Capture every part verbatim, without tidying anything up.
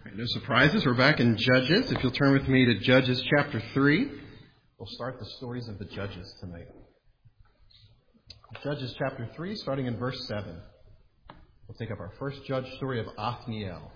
Right, no surprises. We're back in Judges. If you'll turn with me to Judges chapter three, we'll start the stories of the Judges tonight. Judges chapter three, starting in verse seven. We'll take up our first judge story of Othniel.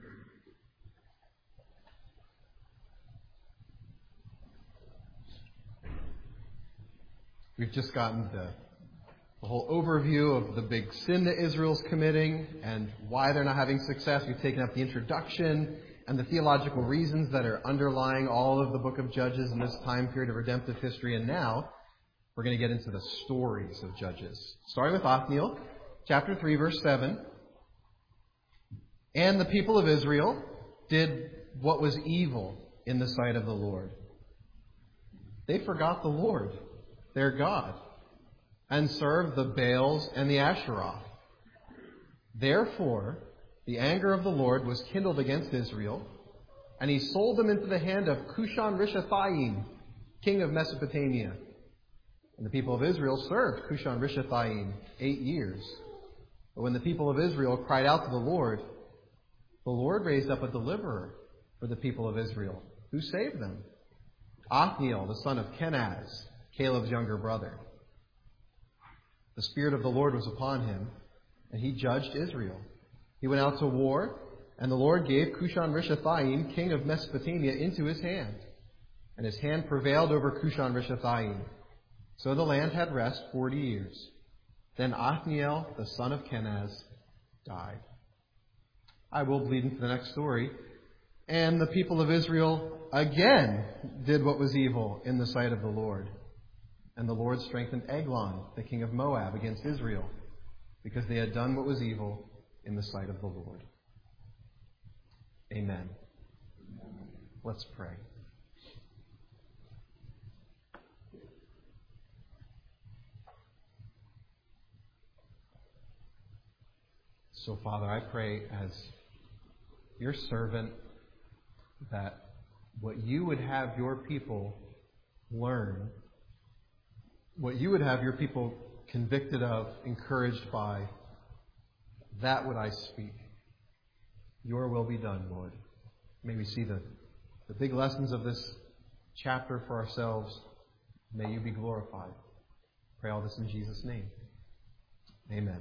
We've just gotten the, the whole overview of the big sin that Israel's committing and why they're not having success. We've taken up the introduction and the theological reasons that are underlying all of the book of Judges in this time period of redemptive history. And now we're going to get into the stories of Judges. Starting with Othniel, chapter three, verse seven. And the people of Israel did what was evil in the sight of the Lord. They forgot the Lord, their God, and served the Baals and the Asheroth. Therefore, the anger of the Lord was kindled against Israel, and he sold them into the hand of Cushan-Rishathaim, king of Mesopotamia. And the people of Israel served Cushan-Rishathaim eight years. But when the people of Israel cried out to the Lord, the Lord raised up a deliverer for the people of Israel, who saved them, Othniel, the son of Kenaz, Caleb's younger brother. The Spirit of the Lord was upon him, and he judged Israel. He went out to war, and the Lord gave Cushan-Rishathaim, king of Mesopotamia, into his hand. And his hand prevailed over Cushan-Rishathaim. So the land had rest forty years. Then Othniel, the son of Kenaz, died. I will bleed into the next story. And the people of Israel again did what was evil in the sight of the Lord. And the Lord strengthened Eglon, the king of Moab, against Israel, because they had done what was evil in the sight of the Lord. Amen. Let's pray. So, Father, I pray as your servant that what you would have your people learn, what you would have your people convicted of, encouraged by, that would I speak. Your will be done, Lord. May we see the, the big lessons of this chapter for ourselves. May you be glorified. Pray all this in Jesus' name. Amen.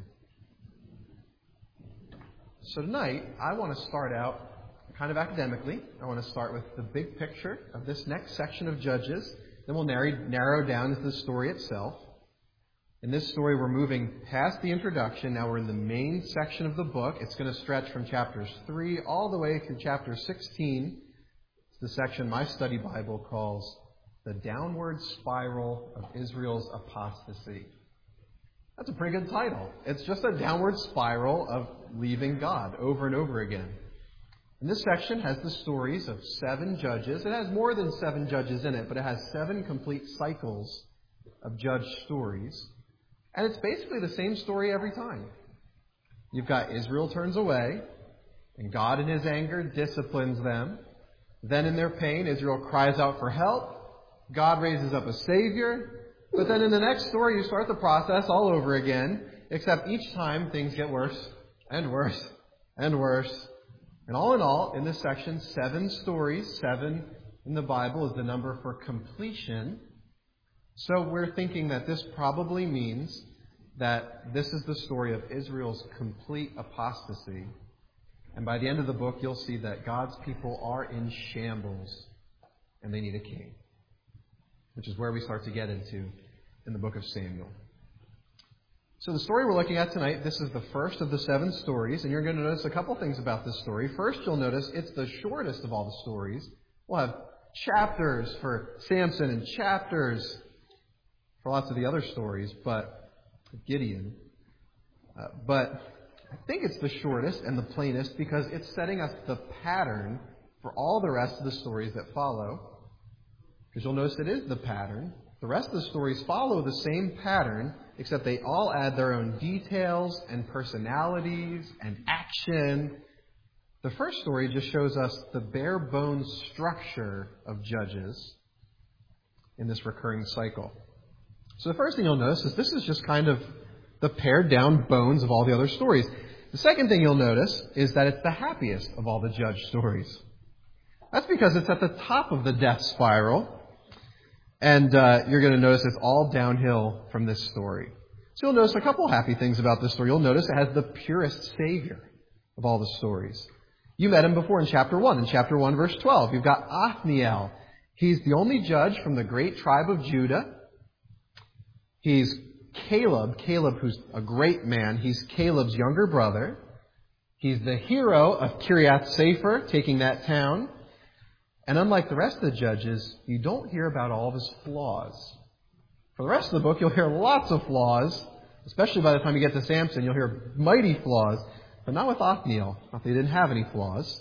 So tonight, I want to start out kind of academically. I want to start with the big picture of this next section of Judges. Then we'll narrow, narrow down into the story itself. In this story, we're moving past the introduction. Now we're in the main section of the book. It's going to stretch from chapters three all the way through chapter sixteen. It's the section my study Bible calls the downward spiral of Israel's apostasy. That's a pretty good title. It's just a downward spiral of leaving God over and over again. And this section has the stories of seven judges. It has more than seven judges in it, but it has seven complete cycles of judge stories. And it's basically the same story every time. You've got Israel turns away, and God in his anger disciplines them. Then in their pain, Israel cries out for help. God raises up a Savior. But then in the next story, you start the process all over again, except each time things get worse and worse and worse. And all in all, in this section, seven stories, seven in the Bible is the number for completion. So we're thinking that this probably means that this is the story of Israel's complete apostasy. And by the end of the book, you'll see that God's people are in shambles and they need a king, which is where we start to get into in the book of Samuel. So the story we're looking at tonight, this is the first of the seven stories, and you're going to notice a couple things about this story. First, you'll notice it's the shortest of all the stories. We'll have chapters for Samson and chapters for lots of the other stories, but Gideon. Uh, but I think it's the shortest and the plainest because it's setting us the pattern for all the rest of the stories that follow. Because you'll notice it is the pattern. The rest of the stories follow the same pattern, except they all add their own details and personalities and action. The first story just shows us the bare bones structure of Judges in this recurring cycle. So the first thing you'll notice is this is just kind of the pared down bones of all the other stories. The second thing you'll notice is that it's the happiest of all the Judge stories. That's because it's at the top of the death spiral. And uh, you're going to notice it's all downhill from this story. So you'll notice a couple happy things about this story. You'll notice it has the purest Savior of all the stories. You met him before in chapter one. In chapter one, verse twelve, you've got Othniel. He's the only judge from the great tribe of Judah. He's Caleb. Caleb, who's a great man. He's Caleb's younger brother. He's the hero of Kiriath Sefer, taking that town. And unlike the rest of the judges, you don't hear about all of his flaws. For the rest of the book, you'll hear lots of flaws, especially by the time you get to Samson, you'll hear mighty flaws, but not with Othniel. Not that he didn't have any flaws.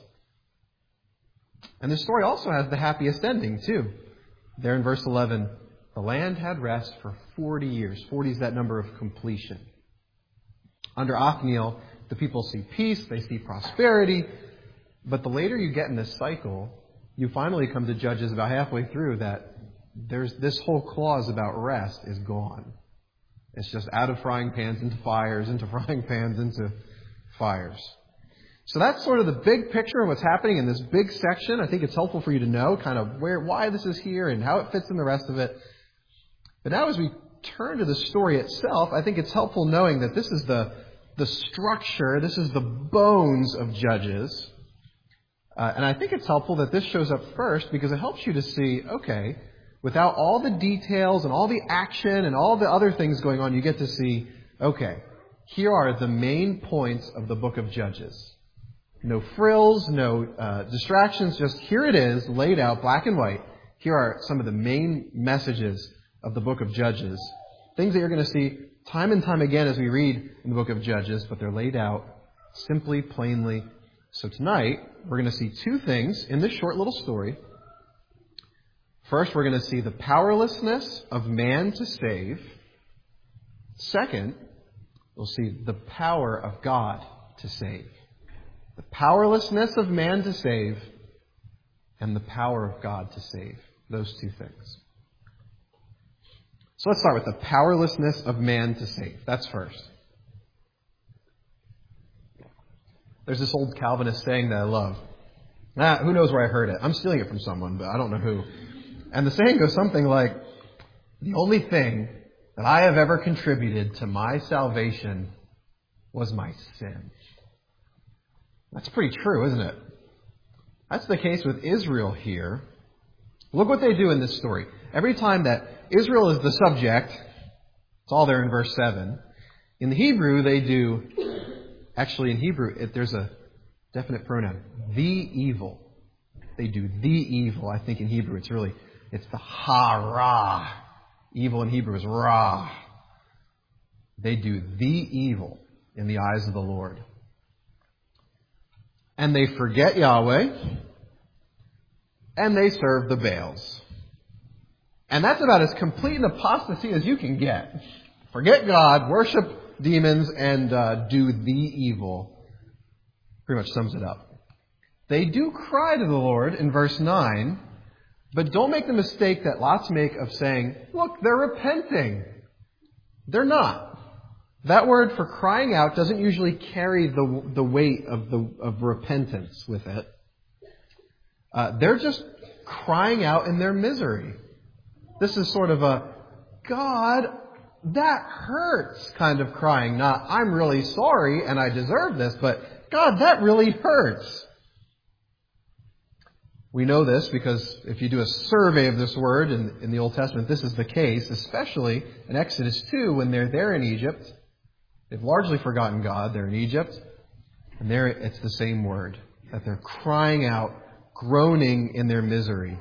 And the story also has the happiest ending, too. There in verse eleven, the land had rest for forty years. forty is that number of completion. Under Othniel, the people see peace, they see prosperity, but the later you get in this cycle, you finally come to Judges about halfway through that there's this whole clause about rest is gone. It's just out of frying pans into fires, into frying pans into fires. So that's sort of the big picture of what's happening in this big section. I think it's helpful for you to know kind of where, why this is here and how it fits in the rest of it. But now as we turn to the story itself, I think it's helpful knowing that this is the, the structure, this is the bones of Judges. Uh, and I think it's helpful that this shows up first because it helps you to see, okay, without all the details and all the action and all the other things going on, you get to see, okay, here are the main points of the book of Judges. No frills, no uh, distractions, just here it is, laid out, black and white. Here are some of the main messages of the book of Judges. Things that you're going to see time and time again as we read in the book of Judges, but they're laid out simply, plainly. So tonight, we're going to see two things in this short little story. First, we're going to see the powerlessness of man to save. Second, we'll see the power of God to save. The powerlessness of man to save and the power of God to save. Those two things. So let's start with the powerlessness of man to save. That's first. There's this old Calvinist saying that I love. Ah, who knows where I heard it? I'm stealing it from someone, but I don't know who. And the saying goes something like, the only thing that I have ever contributed to my salvation was my sin. That's pretty true, isn't it? That's the case with Israel here. Look what they do in this story. Every time that Israel is the subject, it's all there in verse seven. In the Hebrew, they do, actually in Hebrew, it, there's a definite pronoun, the evil. They do the evil. I think in Hebrew it's really, it's the ha-ra. Evil in Hebrew is ra. They do the evil in the eyes of the Lord. And they forget Yahweh, and they serve the Baals. And that's about as complete an apostasy as you can get. Forget God, worship demons, and uh, do the evil. Pretty much sums it up. They do cry to the Lord in verse nine, but don't make the mistake that lots make of saying, look, they're repenting. They're not. That word for crying out doesn't usually carry the the weight of the of repentance with it. Uh, they're just crying out in their misery. This is sort of a, God, that hurts kind of crying. Not, I'm really sorry and I deserve this, but God, that really hurts. We know this because if you do a survey of this word in, in the Old Testament, this is the case, especially in Exodus two when they're there in Egypt. They've largely forgotten God. They're in Egypt. And there it's the same word, that they're crying out, groaning in their misery.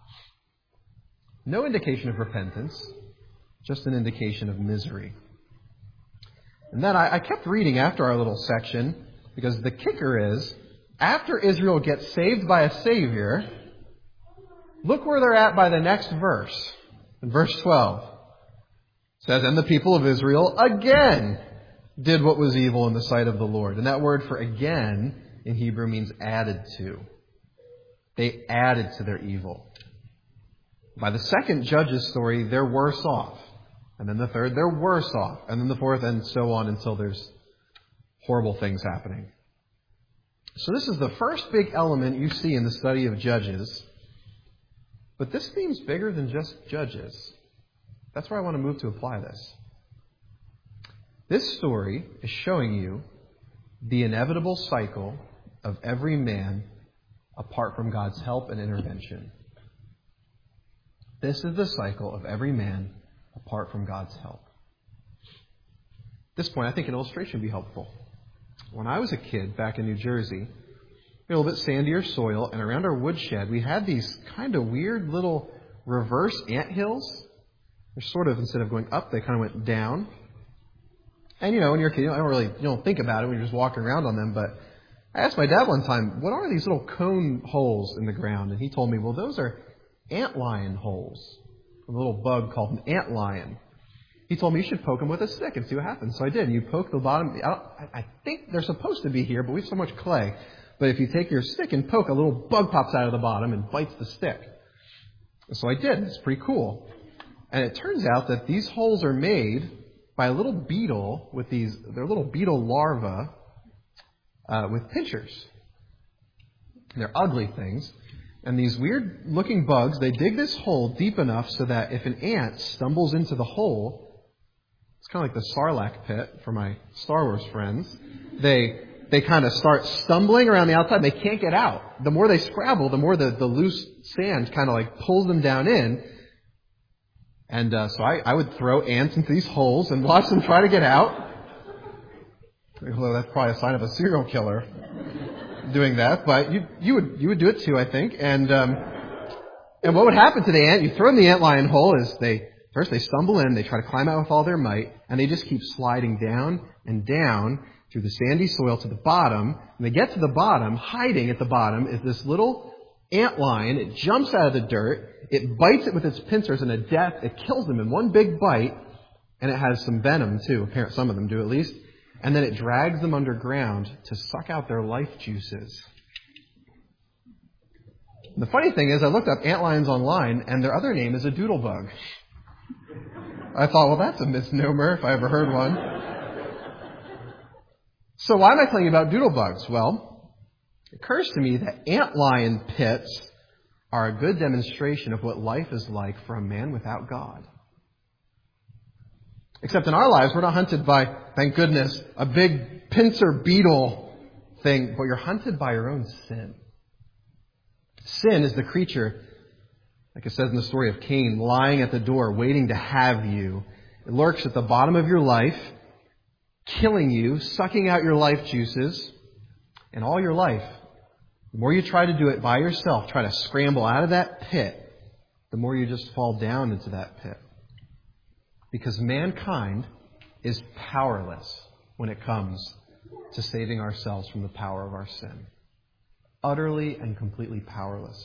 No indication of repentance, just an indication of misery. And then I, I kept reading after our little section, because the kicker is, after Israel gets saved by a Savior, look where they're at by the next verse. In verse twelve, it says, and the people of Israel again did what was evil in the sight of the Lord. And that word for again in Hebrew means added to. They added to their evil. By the second Judges story, they're worse off. And then the third, they're worse off. And then the fourth, and so on until there's horrible things happening. So this is the first big element you see in the study of Judges. But this theme's bigger than just Judges. That's where I want to move to apply this. This story is showing you the inevitable cycle of every man apart from God's help and intervention. This is the cycle of every man apart from God's help. At this point, I think an illustration would be helpful. When I was a kid back in New Jersey, we had a little bit sandier soil, and around our woodshed, we had these kind of weird little reverse anthills. They're sort of, instead of going up, they kind of went down. And, you know, when you're a kid, you don't really you don't think about it when you're just walking around on them. But I asked my dad one time, what are these little cone holes in the ground? And he told me, well, those are antlion holes. A little bug called an antlion. He told me you should poke them with a stick and see what happens. So I did. You poke the bottom. I, don't, I think they're supposed to be here, but we have so much clay. But if you take your stick and poke, a little bug pops out of the bottom and bites the stick. So I did. It's pretty cool. And it turns out that these holes are made by a little beetle with these, they're little beetle larvae uh, with pinchers. They're ugly things. And these weird-looking bugs, they dig this hole deep enough so that if an ant stumbles into the hole, it's kind of like the Sarlacc pit for my Star Wars friends, they they kind of start stumbling around the outside. They can't get out. The more they scrabble, the more the, the loose sand kind of like pulls them down in. And uh, so I, I would throw ants into these holes and watch them try to get out. Although that's probably a sign of a serial killer doing that, but you you would you would do it too, I think. And um, and what would happen to the ant? You throw in the antlion hole is they first they stumble in, they try to climb out with all their might, and they just keep sliding down and down through the sandy soil to the bottom. When they get to the bottom, hiding at the bottom is this little antlion. It jumps out of the dirt, it bites it with its pincers, and a death it kills them in one big bite, and it has some venom too. Apparently, some of them do at least. And then it drags them underground to suck out their life juices. And the funny thing is, I looked up antlions online, and their other name is a doodlebug. I thought, well, that's a misnomer if I ever heard one. So why am I telling you about doodlebugs? Well, it occurs to me that antlion pits are a good demonstration of what life is like for a man without God. Except in our lives, we're not hunted by, thank goodness, a big pincer beetle thing, but you're hunted by your own sin. Sin is the creature, like it says in the story of Cain, lying at the door, waiting to have you. It lurks at the bottom of your life, killing you, sucking out your life juices, and all your life. The more you try to do it by yourself, try to scramble out of that pit, the more you just fall down into that pit. Because mankind is powerless when it comes to saving ourselves from the power of our sin. Utterly and completely powerless.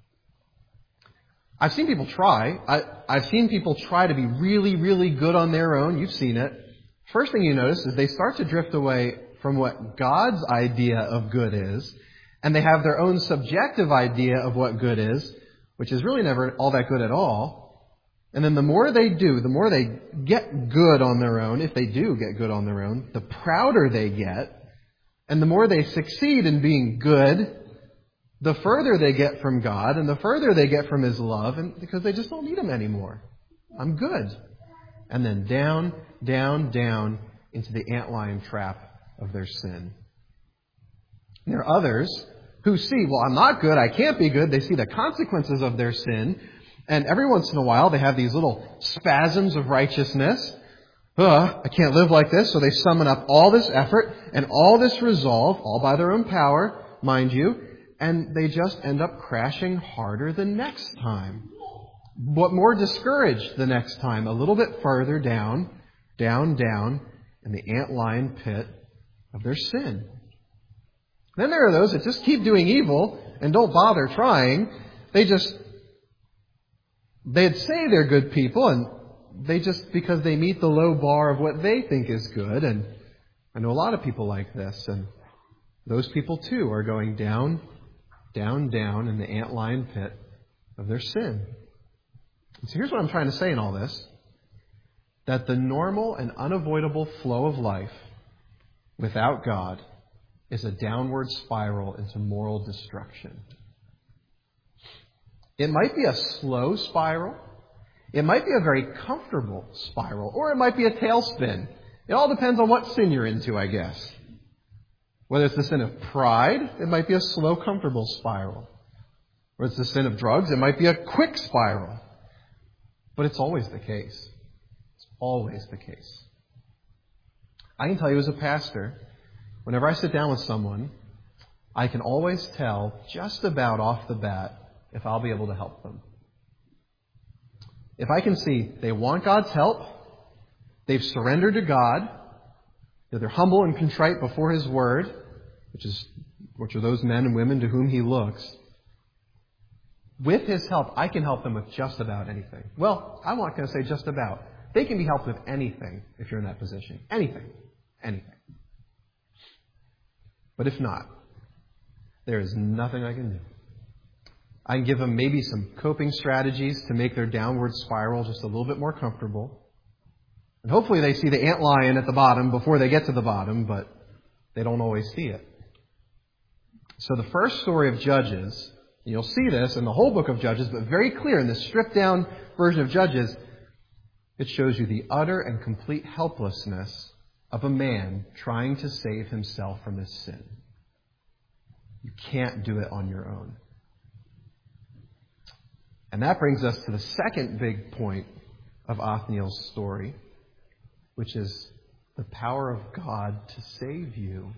I've seen people try. I, I've seen people try to be really, really good on their own. You've seen it. First thing you notice is they start to drift away from what God's idea of good is, and they have their own subjective idea of what good is, which is really never all that good at all. And then the more they do, the more they get good on their own, if they do get good on their own, the prouder they get. And the more they succeed in being good, the further they get from God and the further they get from His love, and because they just don't need Him anymore. I'm good. And then down, down, down into the antlion trap of their sin. And there are others who see, well, I'm not good, I can't be good. They see the consequences of their sin. And every once in a while, they have these little spasms of righteousness. Ugh, I can't live like this. So they summon up all this effort and all this resolve, all by their own power, mind you, and they just end up crashing harder the next time. But more discouraged the next time, a little bit further down, down, down, in the antlion pit of their sin. Then there are those that just keep doing evil and don't bother trying. They just They'd say they're good people, and they just, because they meet the low bar of what they think is good, and I know a lot of people like this, and those people too are going down, down, down in the antlion pit of their sin. And so here's what I'm trying to say in all this, that the normal and unavoidable flow of life without God is a downward spiral into moral destruction. It might be a slow spiral. It might be a very comfortable spiral. Or it might be a tailspin. It all depends on what sin you're into, I guess. Whether it's the sin of pride, it might be a slow, comfortable spiral. Or it's the sin of drugs, it might be a quick spiral. But it's always the case. It's always the case. I can tell you as a pastor, whenever I sit down with someone, I can always tell just about off the bat if I'll be able to help them. If I can see they want God's help, they've surrendered to God, that they're humble and contrite before His Word, which is which are those men and women to whom He looks, with His help, I can help them with just about anything. Well, I'm not going to say just about. They can be helped with anything if you're in that position. Anything. Anything. But if not, there is nothing I can do. I can give them maybe some coping strategies to make their downward spiral just a little bit more comfortable. And hopefully they see the antlion at the bottom before they get to the bottom, but they don't always see it. So the first story of Judges, and you'll see this in the whole book of Judges, but very clear in this stripped down version of Judges, it shows you the utter and complete helplessness of a man trying to save himself from his sin. You can't do it on your own. And that brings us to the second big point of Othniel's story, which is the power of God to save you.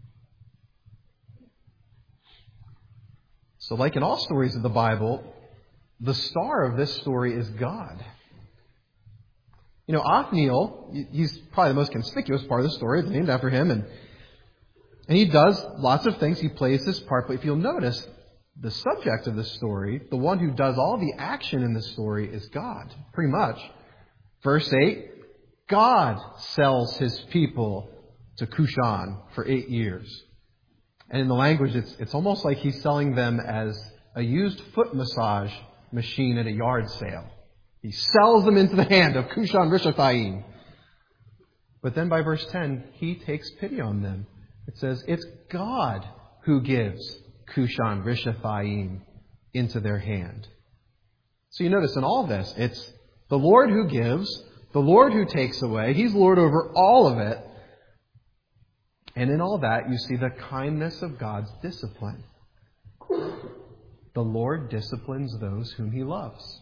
So like in all stories of the Bible, the star of this story is God. You know, Othniel, he's probably the most conspicuous part of the story. It's named after him. And, and he does lots of things. He plays this part. But if you'll notice, the subject of the story, the one who does all the action in the story is God, pretty much. Verse eight, God sells His people to Cushan for eight years. And in the language, it's, it's almost like He's selling them as a used foot massage machine at a yard sale. He sells them into the hand of Cushan Rishathaim. But then by verse ten, He takes pity on them. It says, it's God who gives Cushan Rishathaim into their hand. So you notice in all this, it's the Lord who gives, the Lord who takes away. He's Lord over all of it. And in all that, you see the kindness of God's discipline. The Lord disciplines those whom He loves.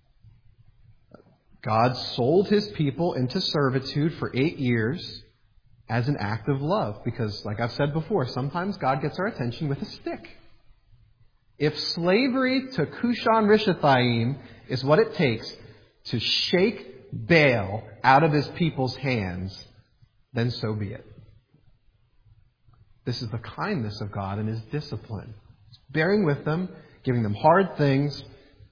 God sold His people into servitude for eight years as an act of love. Because, like I've said before, sometimes God gets our attention with a stick. If slavery to Cushan Rishathaim is what it takes to shake Baal out of His people's hands, then so be it. This is the kindness of God and His discipline. He's bearing with them, giving them hard things.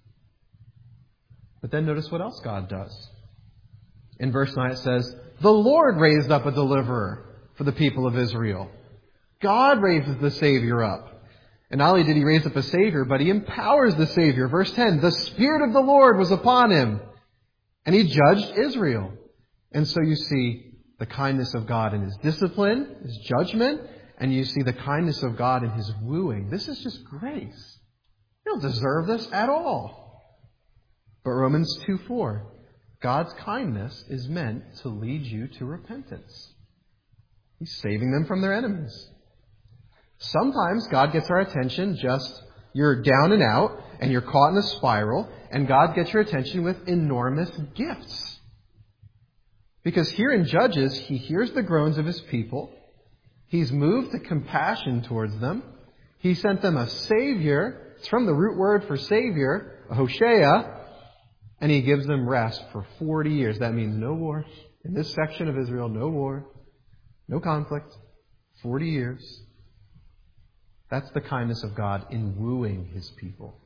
But then notice what else God does. In verse nine it says, the Lord raised up a deliverer for the people of Israel. God raises the Savior up. And not only did He raise up a Savior, but He empowers the Savior. Verse ten, the Spirit of the Lord was upon Him, and He judged Israel. And so you see the kindness of God in His discipline, His judgment, and you see the kindness of God in His wooing. This is just grace. You don't deserve this at all. But Romans two four, God's kindness is meant to lead you to repentance. He's saving them from their enemies. Sometimes God gets our attention just, you're down and out, and you're caught in a spiral, and God gets your attention with enormous gifts. Because here in Judges, He hears the groans of His people. He's moved to compassion towards them. He sent them a Savior. It's from the root word for Savior, a Hosea. And He gives them rest for forty years. That means no war. In this section of Israel, no war, no conflict. forty years. That's the kindness of God in wooing His people.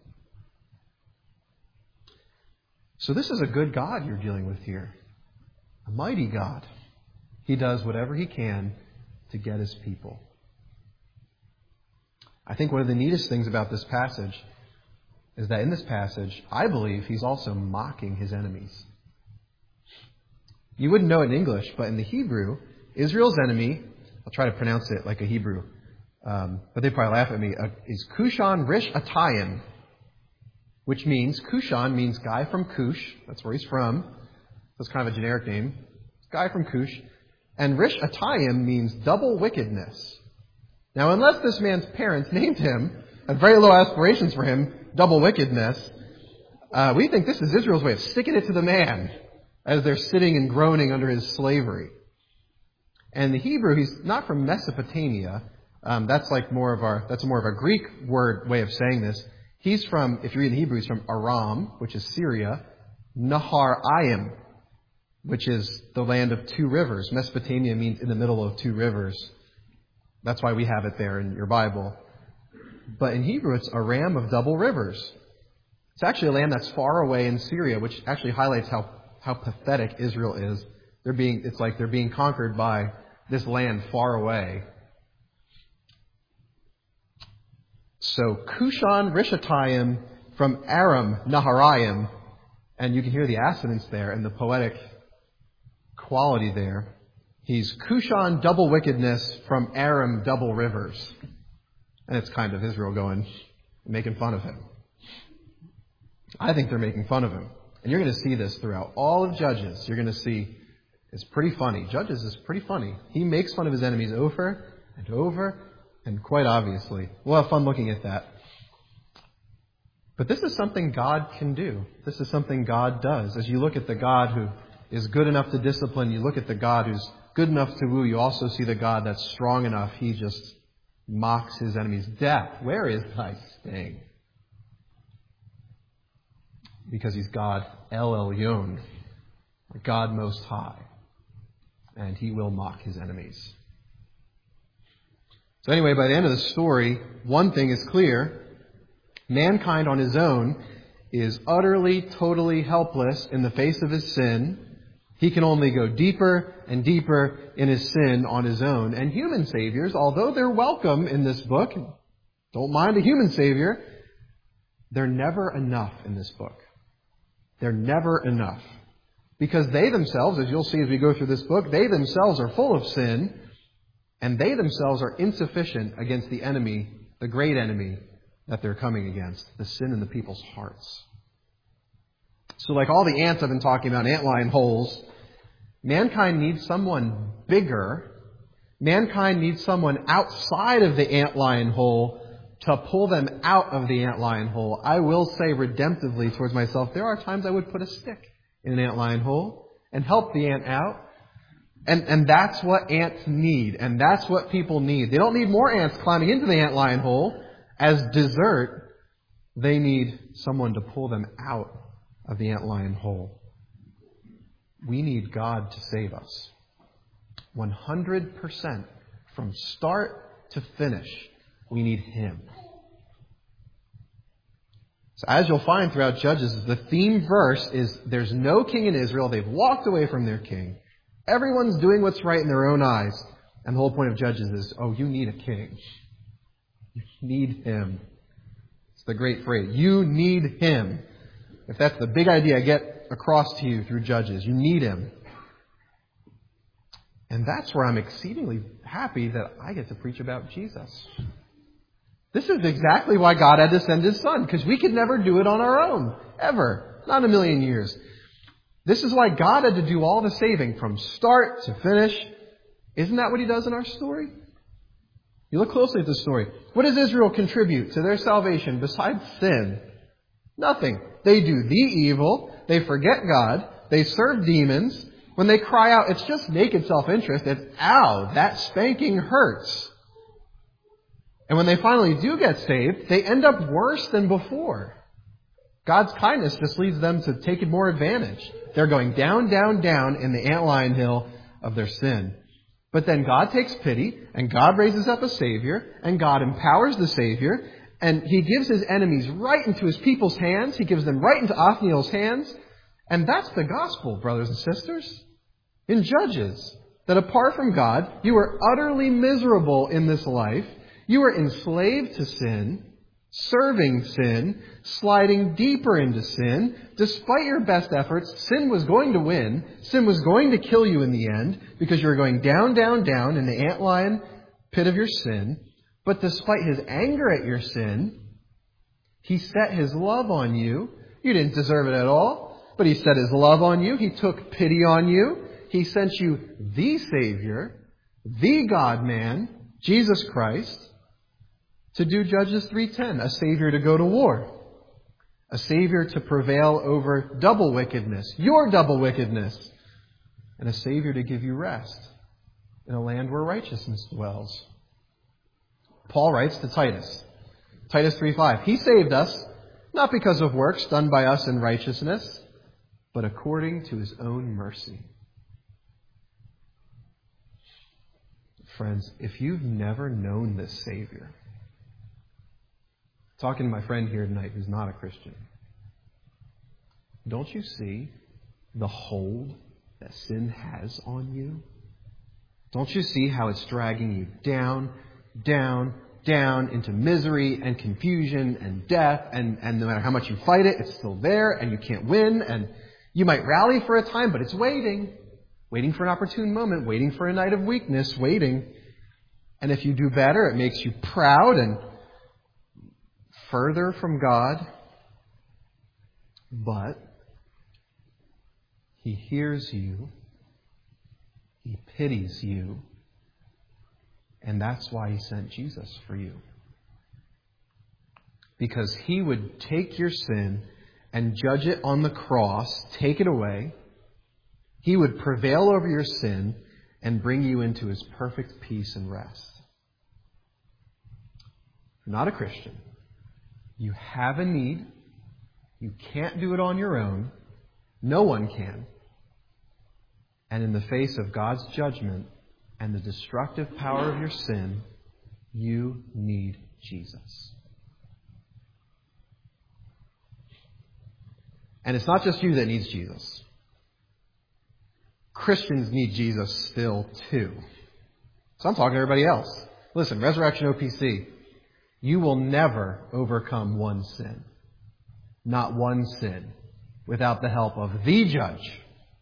So this is a good God you're dealing with here. A mighty God. He does whatever He can to get His people. I think one of the neatest things about this passage is that in this passage, I believe He's also mocking His enemies. You wouldn't know it in English, but in the Hebrew, Israel's enemy I'll try to pronounce it like a Hebrew, um, but they probably laugh at me, uh, is Cushan Rish Atayim, which means, Cushan means guy from Cush. That's where he's from. That's kind of a generic name. Guy from Cush. And Rish Atayim means double wickedness. Now, unless this man's parents named him, had very low aspirations for him, double wickedness, uh, we think this is Israel's way of sticking it to the man as they're sitting and groaning under his slavery. And the Hebrew, he's not from Mesopotamia. Um, that's like more of our, that's more of a Greek word way of saying this. He's from, if you read in Hebrew, he's from Aram, which is Syria, Naharaim, which is the land of two rivers. Mesopotamia means in the middle of two rivers. That's why we have it there in your Bible. But in Hebrew, it's Aram of double rivers. It's actually a land that's far away in Syria, which actually highlights how, how pathetic Israel is. They're being, it's like they're being conquered by this land far away. So Cushan Rishatayim from Aram Naharaim, and you can hear the assonance there and the poetic quality there. He's Cushan double wickedness from Aram double rivers. And it's kind of Israel going, making fun of him. I think they're making fun of him. And you're going to see this throughout all of Judges. You're going to see it's pretty funny. Judges is pretty funny. He makes fun of his enemies over and over and quite obviously. We'll have fun looking at that. But this is something God can do. This is something God does. As you look at the God who is good enough to discipline, you look at the God who's good enough to woo, you also see the God that's strong enough. He just mocks his enemies. Death, where is thy sting? Because he's God El Elyon, God Most High. And he will mock his enemies. So anyway, by the end of the story, one thing is clear. Mankind on his own is utterly, totally helpless in the face of his sin. He can only go deeper and deeper in his sin on his own. And human saviors, although they're welcome in this book, don't mind a human savior, they're never enough in this book. They're never enough. Because they themselves, as you'll see as we go through this book, they themselves are full of sin, and they themselves are insufficient against the enemy, the great enemy that they're coming against, the sin in the people's hearts. So like all the ants I've been talking about, antlion holes, mankind needs someone bigger. Mankind needs someone outside of the antlion hole to pull them out of the antlion hole. I will say redemptively towards myself, there are times I would put a stick in an antlion hole and help the ant out. And, and that's what ants need. And that's what people need. They don't need more ants climbing into the antlion hole as dessert. They need someone to pull them out of the antlion hole. We need God to save us. one hundred percent. From start to finish, we need Him. So as you'll find throughout Judges, the theme verse is there's no king in Israel. They've walked away from their king. Everyone's doing what's right in their own eyes. And the whole point of Judges is, oh, you need a king. You need Him. It's the great phrase. You need Him. If that's the big idea I get across to you through Judges, you need Him. And that's where I'm exceedingly happy that I get to preach about Jesus. This is exactly why God had to send His Son, because we could never do it on our own, ever. Not in a million years. This is why God had to do all the saving from start to finish. Isn't that what He does in our story? You look closely at the story. What does Israel contribute to their salvation besides sin? Nothing. They do the evil. They forget God. They serve demons. When they cry out, it's just naked self-interest. It's, ow, that spanking hurts. And when they finally do get saved, they end up worse than before. God's kindness just leads them to take more advantage. They're going down, down, down in the antlion hill of their sin. But then God takes pity, and God raises up a Savior, and God empowers the Savior, and He gives His enemies right into His people's hands. He gives them right into Othniel's hands. And that's the gospel, brothers and sisters. In Judges, that apart from God, you are utterly miserable in this life. You are enslaved to sin. serving sin, sliding deeper into sin. Despite your best efforts, sin was going to win. Sin was going to kill you in the end because you were going down, down, down in the antlion pit of your sin. But despite his anger at your sin, he set his love on you. You didn't deserve it at all, but he set his love on you. He took pity on you. He sent you the Savior, the God-man, Jesus Christ, to do Judges three ten, a Savior to go to war, a Savior to prevail over double wickedness, your double wickedness, and a Savior to give you rest in a land where righteousness dwells. Paul writes to Titus, Titus three five, He saved us, not because of works done by us in righteousness, but according to His own mercy. Friends, if you've never known this Savior, talking to my friend here tonight who's not a Christian, don't you see the hold that sin has on you? Don't you see how it's dragging you down, down, down into misery and confusion and death, and, and no matter how much you fight it, it's still there and you can't win, and you might rally for a time, but it's waiting. Waiting for an opportune moment, waiting for a night of weakness, waiting. And if you do better, it makes you proud and further from God. But He hears you. He pities you. And that's why He sent Jesus for you. Because He would take your sin and judge it on the cross, take it away. He would prevail over your sin and bring you into His perfect peace and rest. If you're not a Christian, you have a need. You can't do it on your own. No one can. And in the face of God's judgment and the destructive power of your sin, you need Jesus. And it's not just you that needs Jesus. Christians need Jesus still too. So I'm talking to everybody else. Listen, Resurrection O P C, you will never overcome one sin. Not one sin without the help of the judge.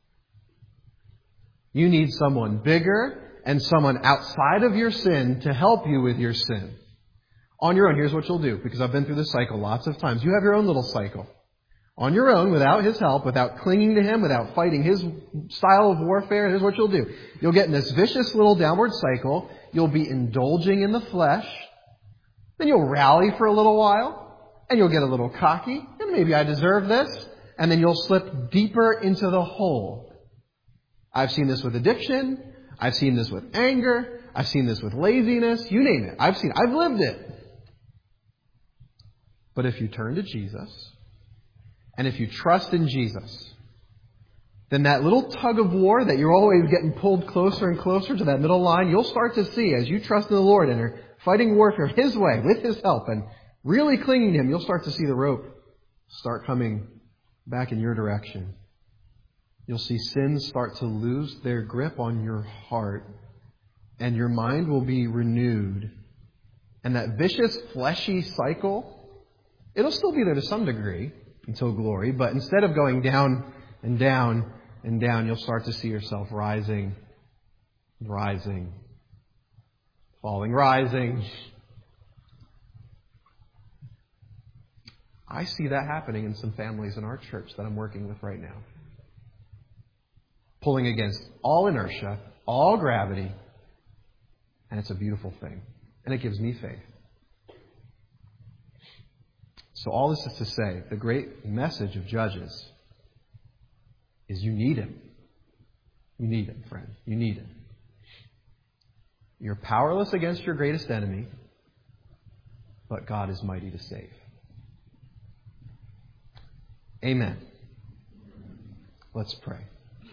You need someone bigger and someone outside of your sin to help you with your sin. On your own, here's what you'll do, because I've been through this cycle lots of times. You have your own little cycle. On your own, without His help, without clinging to Him, without fighting His style of warfare, here's what you'll do. You'll get in this vicious little downward cycle. You'll be indulging in the flesh. Then you'll rally for a little while, and you'll get a little cocky, and maybe I deserve this, and then you'll slip deeper into the hole. I've seen this with addiction. I've seen this with anger. I've seen this with laziness. You name it. I've seen, I've lived it. But if you turn to Jesus, and if you trust in Jesus, then that little tug of war that you're always getting pulled closer and closer to that middle line, you'll start to see as you trust in the Lord and are fighting warfare His way, with His help, and really clinging to Him, you'll start to see the rope start coming back in your direction. You'll see sins start to lose their grip on your heart, and your mind will be renewed. And that vicious, fleshy cycle, it'll still be there to some degree until glory, but instead of going down and down and down, you'll start to see yourself rising, rising, falling, rising. I see that happening in some families in our church that I'm working with right now. Pulling against all inertia, all gravity, and it's a beautiful thing. And it gives me faith. So all this is to say, the great message of Judges is you need Him. You need Him, friend. You need Him. You're powerless against your greatest enemy, but God is mighty to save. Amen. Let's pray.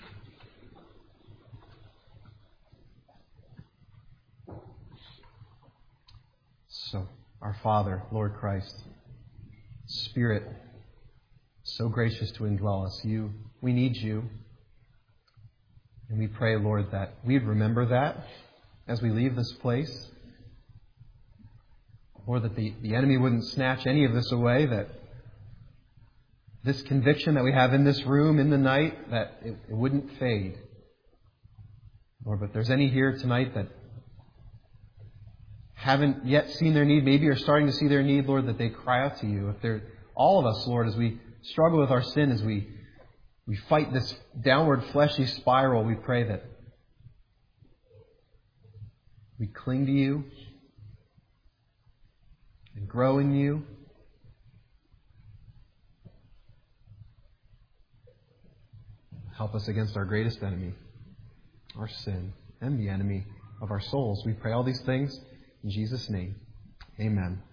So, our Father, Lord Christ, Spirit, so gracious to indwell us. You, we need You. And we pray, Lord, that we'd remember that as we leave this place. Lord, that the, the enemy wouldn't snatch any of this away, that this conviction that we have in this room in the night, that it, it wouldn't fade. Lord, but if there's any here tonight that haven't yet seen their need, maybe are starting to see their need, Lord, that they cry out to you. If they're all of us, Lord, as we struggle with our sin, as we, we fight this downward fleshy spiral, we pray that we cling to you and grow in you. Help us against our greatest enemy, our sin, and the enemy of our souls. We pray all these things in Jesus' name. Amen.